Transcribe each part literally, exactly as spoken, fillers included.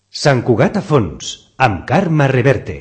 Sant Cugat a fons, amb Carme Reverte.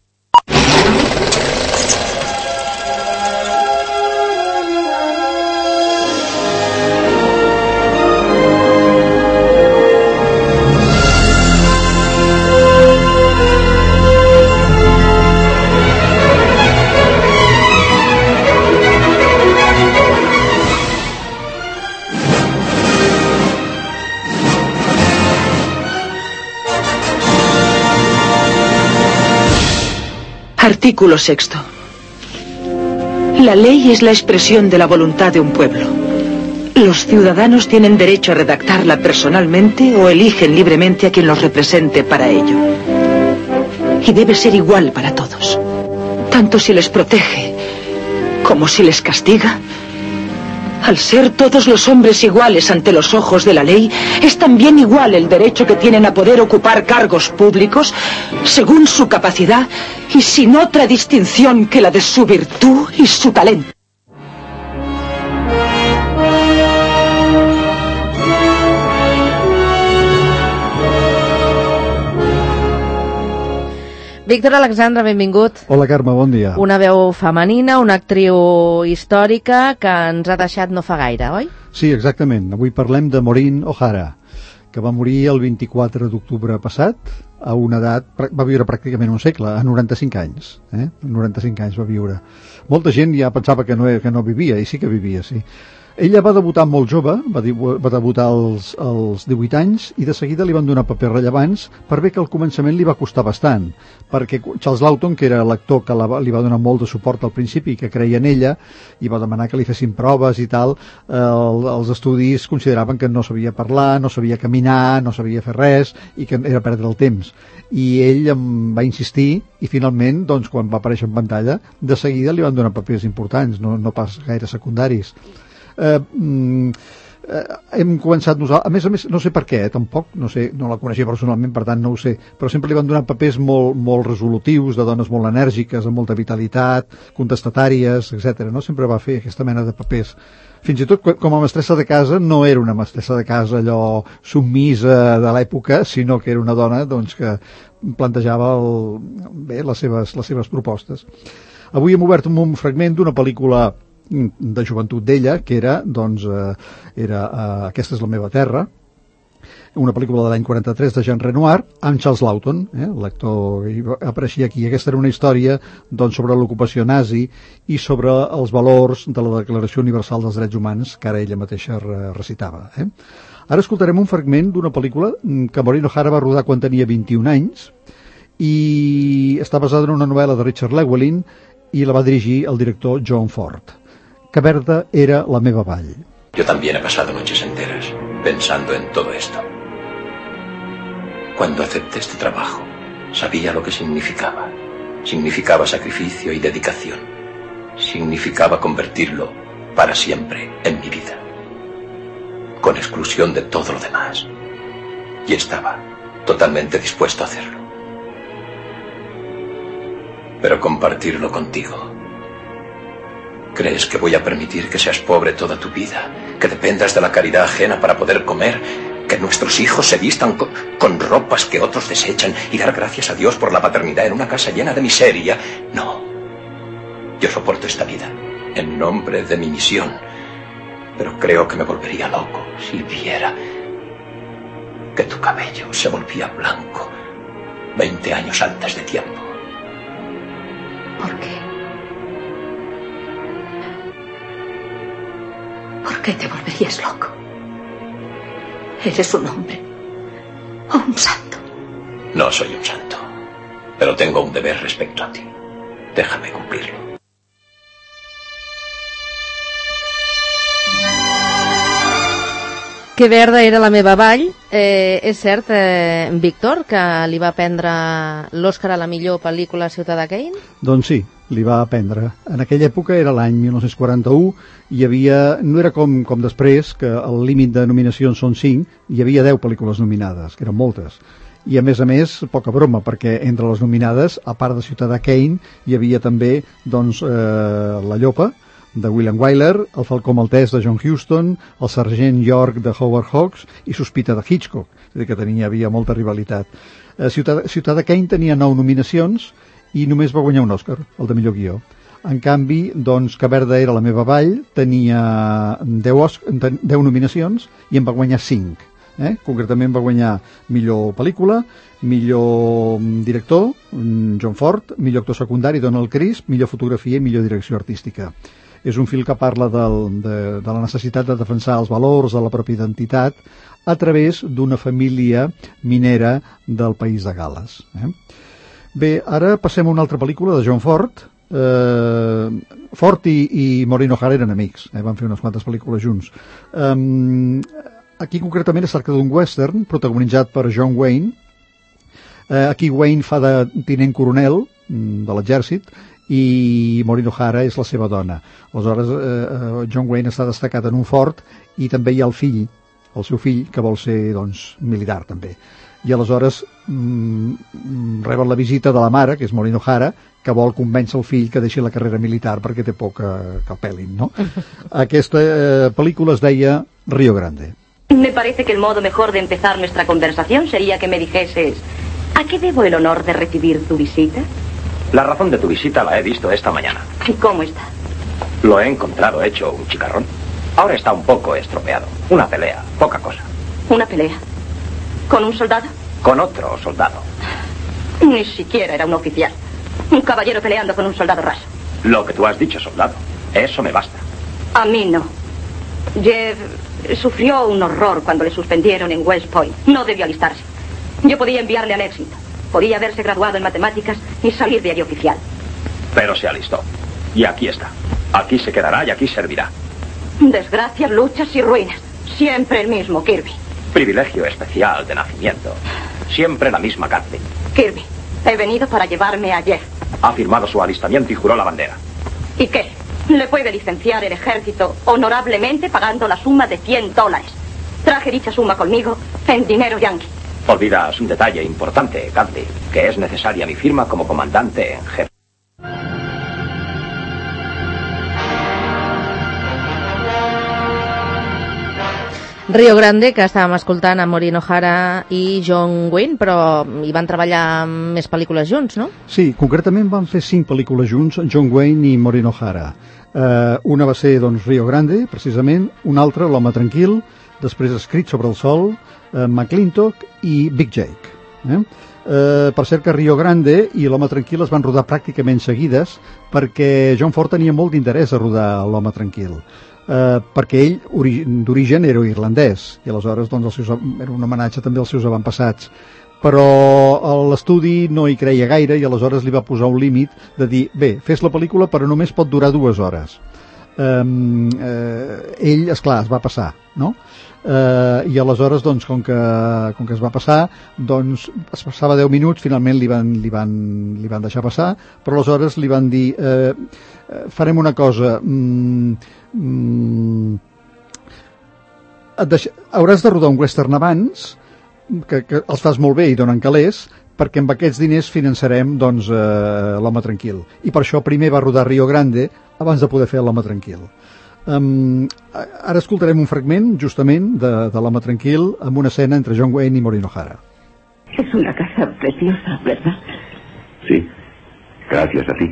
Artículo sexto. La ley es la expresión de la voluntad de un pueblo. Los ciudadanos tienen derecho a redactarla personalmente o eligen libremente a quien los represente para ello. Y debe ser igual para todos, tanto si les protege como si les castiga. Al ser todos los hombres iguales ante los ojos de la ley, es también igual el derecho que tienen a poder ocupar cargos públicos según su capacidad y sin otra distinción que la de su virtud y su talento. Víctor Alexandre, benvingut. Hola, Carme, bon dia. Una veu femenina, una actriu històrica que ens ha deixat no fa gaire, oi? Sí, exactament. Avui parlem de Maureen O'Hara, que va morir el vint-i-quatre d'octubre passat, a una edat, va viure pràcticament un segle, a noranta-cinc anys. Eh? noranta-cinc anys va viure. Molta gent ja pensava que no, que no vivia, i sí que vivia, sí. Ella va debutar molt jove, va, va debutar als, als divuit anys, i de seguida li van donar papers rellevants, per bé que al començament li va costar bastant, perquè Charles Laughton, que era l'actor que la, li va donar molt de suport al principi, que creia en ella, i va demanar que li fessin proves i tal, eh, els estudis consideraven que no sabia parlar, no sabia caminar, no sabia fer res, i que era perdre el temps. I ell em va insistir, i finalment, doncs, quan va aparèixer en pantalla, de seguida li van donar papers importants, no, no pas gaire secundaris. Eh, mm, eh, hem començat nosaltres, a més a més no sé per què, eh, tampoc, no sé, no la coneixia personalment, per tant no ho sé, però sempre li van donar papers molt, molt resolutius, de dones molt enèrgiques, amb molta vitalitat, contestatàries, etcètera. No sempre va fer aquesta mena de papers. Fins i tot com a mestressa de casa no era una mestressa de casa allò submisa de l'època, sinó que era una dona, doncs, que plantejava el, bé, les seves, les seves propostes. Avui hem obert un, un fragment d'una pel·lícula de joventut d'ella, que era, doncs, eh, era eh, Aquesta és la meva terra, una pel·lícula de l'any quaranta-tres de Jean Renoir, amb Charles Laughton, eh, l'actor que apareixia aquí. Aquesta era una història, doncs, sobre l'ocupació nazi i sobre els valors de la Declaració Universal dels Drets Humans, que ara ella mateixa recitava. Eh? Ara escoltarem un fragment d'una pel·lícula que Maureen O'Hara va rodar quan tenia vint-i-un anys i està basada en una novel·la de Richard Llewellyn i la va dirigir el director John Ford. Que Verda era la meva vall. Yo también he pasado noches enteras pensando en todo esto. Cuando acepté este trabajo, sabía lo que significaba. Significaba sacrificio y dedicación. Significaba convertirlo para siempre en mi vida, con exclusión de todo lo demás. Y estaba totalmente dispuesto a hacerlo. Pero compartirlo contigo. ¿Crees que voy a permitir que seas pobre toda tu vida? ¿Que dependas de la caridad ajena para poder comer? ¿Que nuestros hijos se vistan con, con ropas que otros desechan y dar gracias a Dios por la paternidad en una casa llena de miseria? No. Yo soporto esta vida en nombre de mi misión, pero creo que me volvería loco si viera que tu cabello se volvía blanco veinte años antes de tiempo. ¿Por qué? ¿Por qué te volverías loco? Eres un hombre o un santo. No soy un santo, pero tengo un deber respecto a ti. Déjame cumplirlo. Que verda era la meva vall. Eh, és cert, eh, Víctor, que li va prendre l'Oscar a la millor pel·lícula Ciutadà Kane? Doncs sí, li va prendre. En aquella època era l'any mil nou-cents quaranta-u, hi havia, no era com, com després, que el límit de nominacions són cinc, hi havia deu pel·lícules nominades, que eren moltes. I a més a més, poca broma, perquè entre les nominades, a part de Ciutadà Kane, hi havia també, doncs, eh, La Llopa, de William Wyler, El falcó maltès de John Huston, El sergent York de Howard Hawks i Sospita de Hitchcock. és a dir, que tenia, havia molta rivalitat. Eh, Ciutat, Ciutat de Kane tenia nou nominacions i només va guanyar un Òscar, el de millor guió. En canvi, doncs, Que Verda era la meva vall, tenia deu nominacions i en va guanyar cinc. Eh? Concretament va guanyar millor pel·lícula, millor director, John Ford, millor actor secundari, Donald Crisp, millor fotografia i millor direcció artística. És un film que parla del, de, de la necessitat de defensar els valors de la pròpia identitat a través d'una família minera del país de Gal·les. Eh? Bé, ara passem a una altra pel·lícula de John Ford. Eh, Ford i, i Maureen O'Hara eren amics, eh? Van fer unes quantes pel·lícules junts. Eh, aquí concretament es tracta d'un western protagonitzat per John Wayne. Eh, aquí Wayne fa de tinent coronel de l'exèrcit i Maureen O'Hara és la seva dona. Aleshores, eh, John Wayne està destacat en un fort i també hi ha el fill, el seu fill, que vol ser, doncs, militar també. I aleshores mm, reben la visita de la mare, que és Maureen O'Hara, que vol convèncer el fill que deixi la carrera militar perquè té por que, que el pelin, no? Aquesta eh, pel·lícula es deia Río Grande. Me parece que el modo mejor de empezar nuestra conversación sería que me dijeses ¿a qué debo el honor de recibir tu visita? La razón de tu visita la he visto esta mañana. ¿Y cómo está? Lo he encontrado hecho un chicarrón. Ahora está un poco estropeado. Una pelea, poca cosa. ¿Una pelea? ¿Con un soldado? Con otro soldado. Ni siquiera era un oficial. Un caballero peleando con un soldado raso. Lo que tú has dicho, soldado. Eso me basta. A mí no. Jeff sufrió un horror cuando le suspendieron en West Point. No debió alistarse. Yo podía enviarle al éxito. Podía haberse graduado en matemáticas y salir de allí oficial. Pero se alistó. Y aquí está. Aquí se quedará y aquí servirá. Desgracias, luchas y ruinas. Siempre el mismo, Kirby. Privilegio especial de nacimiento. Siempre la misma cárcel. Kirby, he venido para llevarme a Jeff. Ha firmado su alistamiento y juró la bandera. ¿Y qué? Le puede licenciar el ejército honorablemente pagando la suma de cien dólares. Traje dicha suma conmigo en dinero yanqui. Olvidas un detalle importante, Cadley, que es necesaria mi firma como comandante en jefe. Río Grande, que estàvem escoltant a Maureen O'Hara i John Wayne, però hi van treballar més pel·lícules junts, no? Sí, concretament van fer cinc pel·lícules junts, John Wayne i Maureen O'Hara. Uh, una va ser, doncs, Río Grande, precisament, una altra, L'home tranquil, després Escrit sobre el sol, uh, McClintock i Big Jake. Eh? Uh, per cert que Río Grande i L'home tranquil es van rodar pràcticament seguides perquè John Ford tenia molt d'interès a rodar L'home tranquil. Uh, perquè ell d'origen era irlandès i aleshores doncs, els seus, era un homenatge també als seus avantpassats, però l'estudi no hi creia gaire i aleshores li va posar un límit de dir, bé, fes la pel·lícula però només pot durar dues hores. Um, uh, ell, esclar, es va passar, no? Uh, i aleshores doncs, com, que, com que es va passar, doncs es passava deu minuts, finalment li van, li van, li van deixar passar, però aleshores li van dir uh, farem una cosa, mm, mm, et deix... hauràs de rodar un western abans, que, que els fas molt bé i donen calés, perquè amb aquests diners finançarem doncs, eh, L'home tranquil. I per això primer va rodar Río Grande abans de poder fer L'home tranquil. Um, ara escoltarem un fragment justament de, de L'home tranquil amb una escena entre John Wayne y Maureen O'Hara. Es una casa preciosa, ¿verdad? Sí, gracias a ti.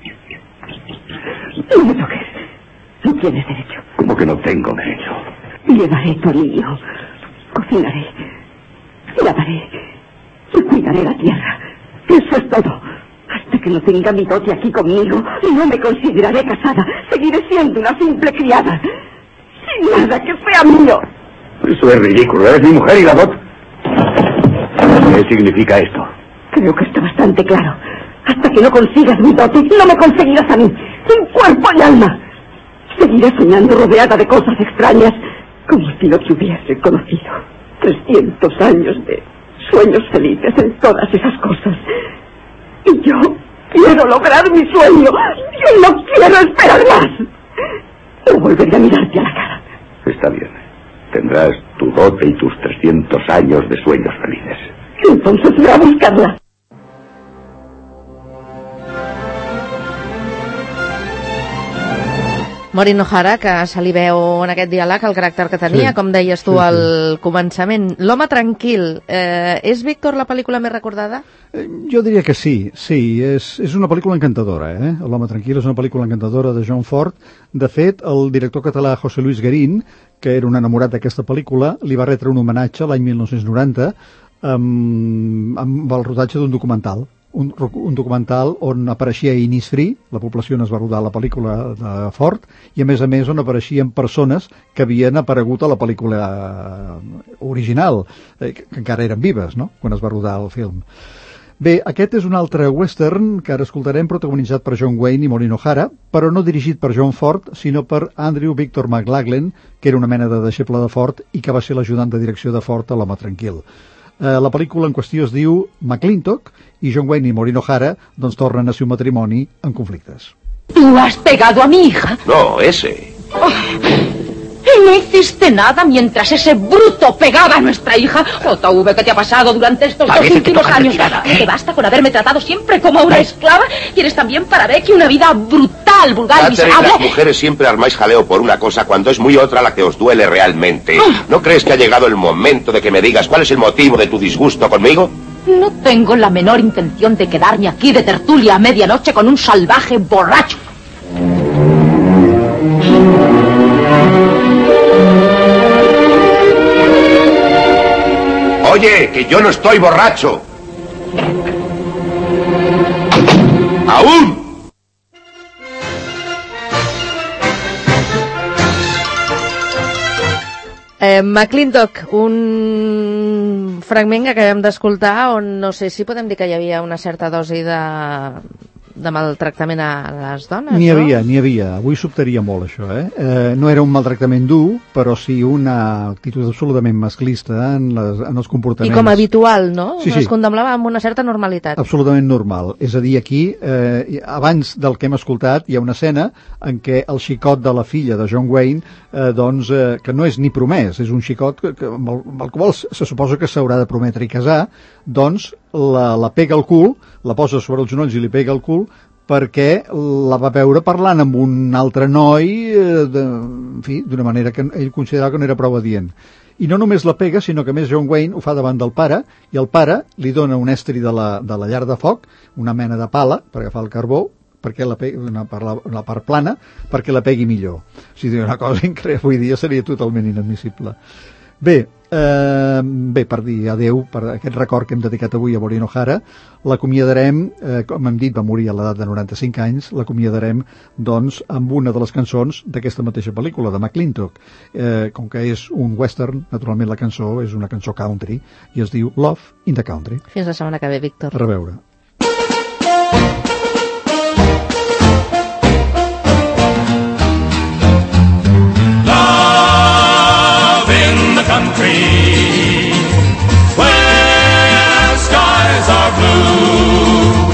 No me toques. No tienes derecho. ¿Cómo que no tengo derecho? Llevaré tu anillo. Cocinaré. Lavaré. Y cuidaré la tierra. Eso es todo. Hasta que no tenga mi dote aquí conmigo, no me consideraré casada. Seguiré siendo una simple criada. Sin nada que sea mío. Eso es ridículo. Eres mi mujer y la dote. ¿Qué significa esto? Creo que está bastante claro. Hasta que no consigas mi dote, no me conseguirás a mí. En cuerpo y alma. Seguiré soñando rodeada de cosas extrañas, como si no te hubiese conocido. Trescientos años de sueños felices en todas esas cosas. Y yo quiero lograr mi sueño. Yo no quiero esperar más. No volveré a mirarte a la cara. Está bien. Tendrás tu dote y tus trescientos años de sueños felices. Entonces voy a buscarla. Maureen O'Hara, que se li veu en aquest diàleg el caràcter que tenia, sí, com deies tu sí, al sí. començament. L'home tranquil, eh, és Víctor la pel·lícula més recordada? Eh, jo diria que sí, sí, és, és una pel·lícula encantadora, eh? L'home tranquil és una pel·lícula encantadora de John Ford. De fet, el director català José Luis Guerín, que era un enamorat d'aquesta pel·lícula, li va retre un homenatge l'any mil nou-cents noranta amb, amb el rodatge d'un documental. Un, un documental on apareixia Innisfree, la població on es va rodar la pel·lícula de Ford, i a més a més on apareixien persones que havien aparegut a la pel·lícula original, eh, que encara eren vives, no?, quan es va rodar el film. Bé, aquest és un altre western que ara escoltarem, protagonitzat per John Wayne i Maureen O'Hara, però no dirigit per John Ford, sinó per Andrew Victor McLaglen, que era una mena de deixeble de Ford i que va ser l'ajudant de direcció de Ford a l'Home Tranquil. Eh, la pel·lícula en qüestió es diu McClintock i John Wayne i Maureen O'Hara doncs tornen a ser un matrimoni en conflictes. ¿Tú has pegado a mi hija? No, ese. Oh, ¿y no hiciste nada mientras ese bruto pegaba a nuestra hija? J V, ¿qué te ha pasado durante estos Parece dos últimos años? Retirada, ¿eh? ¿Te basta con haberme tratado siempre como a una esclava? ¿Quieres también para Becky una vida brutal, vulgar y miserable? Las mujeres siempre armáis jaleo por una cosa cuando es muy otra la que os duele realmente. ¿No crees que ha llegado el momento de que me digas cuál es el motivo de tu disgusto conmigo? No tengo la menor intención de quedarme aquí de tertulia a medianoche con un salvaje borracho. Oye, que yo no estoy borracho. ¡Aún! Eh, McClintock, un fragment que acabem d'escoltar on no sé si podem dir que hi havia una certa dosi de, de maltractament a les dones, N'hi no? havia, n'hi havia. Avui sobtaria molt això, eh? eh? No era un maltractament dur, però sí una actitud absolutament masclista en, les, en els comportaments. I com habitual, no? Sí, sí. Es condemnava amb una certa normalitat. Absolutament normal. És a dir, aquí, eh, abans del que hem escoltat, hi ha una escena en què el xicot de la filla de John Wayne, eh, doncs, eh, que no és ni promès, és un xicot que, que, amb, el, amb el qual se suposa que s'haurà de prometre i casar, doncs la, la pega al cul, la posa sobre els genolls i li pega al cul, perquè la va veure parlant amb un altre noi, eh, de, en fi, d'una manera que ell considerava que no era prou adient. I no només la pega, sinó que a més John Wayne ho fa davant del pare, i el pare li dona un estri de la, de la llar de foc, una mena de pala per agafar el carbó, perquè la pegui, una, per la, una part plana, perquè la pegui millor. O sigui, una cosa increïble, avui dia seria totalment inadmissible. Bé, eh, bé, per dir adeu, per aquest record que hem dedicat avui a Maureen O'Hara, l'acomiadarem, eh, com hem dit, va morir a l'edat de noranta-cinc anys, l'acomiadarem, doncs, amb una de les cançons d'aquesta mateixa pel·lícula, de McClintock. Eh, com que és un western, naturalment la cançó és una cançó country, i es diu Love in the Country. Fins la setmana que ve, Víctor. A reveure. Country, where skies are blue.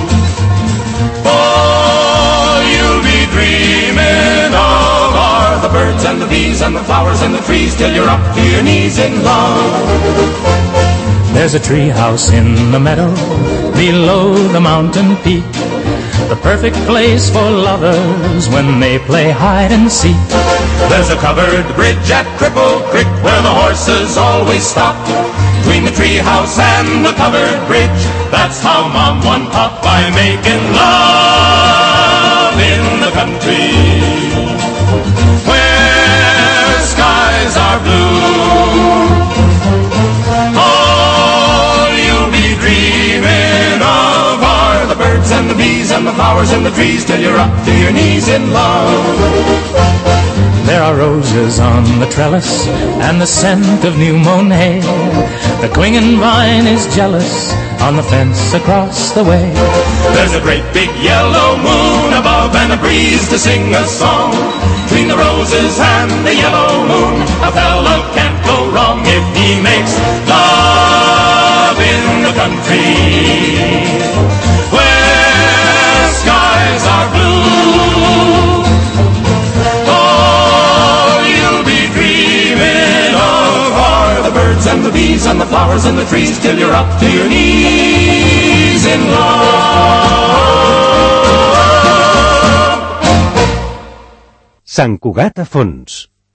All you'll be dreaming of are the birds and the bees and the flowers and the trees till you're up to your knees in love. There's a tree house in the meadow below the mountain peak, the perfect place for lovers when they play hide and seek. There's a covered bridge at Cripple Creek where the horses always stop. Between the treehouse and the covered bridge, that's how Mom won Pop, by making love in the country, where skies are blue. All you'll be dreaming of are the birds and the bees and the flowers and the trees till you're up to your knees in love. There are roses on the trellis and the scent of new mown hay. The clinging vine is jealous on the fence across the way. There's a great big yellow moon above and a breeze to sing a song. Between the roses and the yellow moon, a fella can't go wrong if he makes love in the country, where skies are blue. And the bees and the flowers and the trees till you're up to your knees in love. Sant Cugat a Fons.